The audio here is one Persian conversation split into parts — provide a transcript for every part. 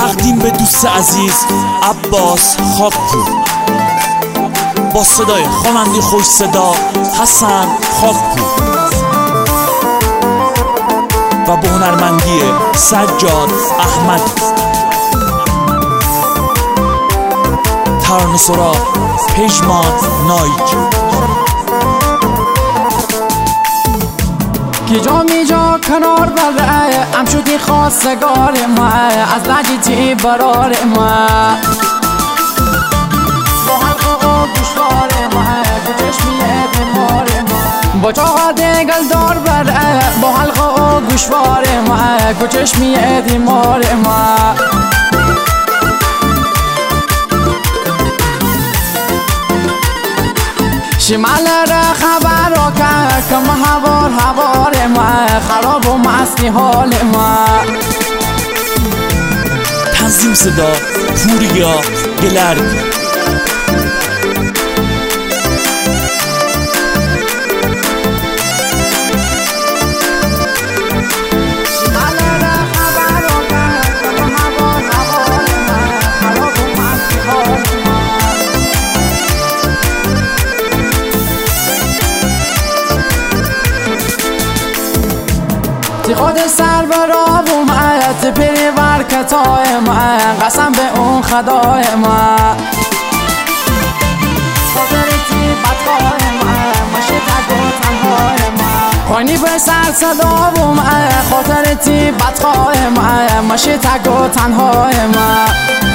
تقدیم به دوست عزیز عباس خاکپور با صدای خواننده خوش صدا حسن خاکپور و با هنرمندی سجاد احمدی. ترانه‌سرا پژمان نایک. کی جا می جا کنار بره ام شدی خواستگار ما از لجیتی برار ما با حلق و گوشوار ما چشمی بیمار ما با چاقا دگل دار بره با حلق و گوشوار ما چشمی بیمار ما شمال را خبر را که هوار ما خراب و مستی حال ما. تنظیم صدا پوریا گلرگی. تی خود سر برا اومد پیری برکتای من قسم به اون خدای من خاطرتی بدخواه من ماشه تک و تنهای من خانی به سر صدا اومد خاطرتی بدخواه من ماشه تک و تنهای من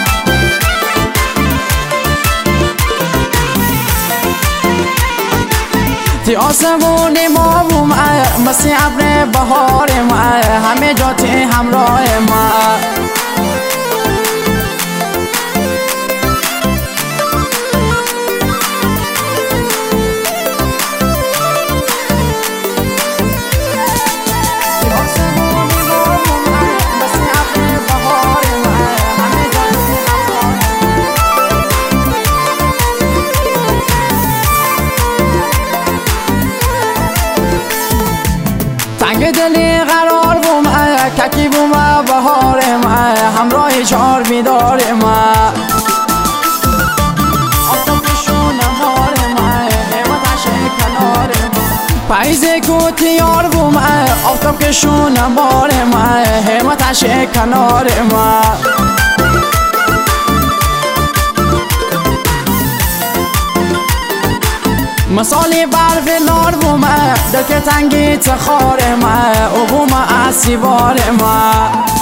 تی آسمونی ما اومد مثل ابر بهار ما همه جا تی همراه ما تنگ دلی قرار بوم ککی بوم بهار ما همراه چار بیدار ما آفتابشون نهار ما حیوانش کنار ما پاییز کوتیار بوم آفتاب کشون بار ما حیوانش کنار ما مثالی برف نار بومه دل که تنگی تخار ما او بومه اسی بار ما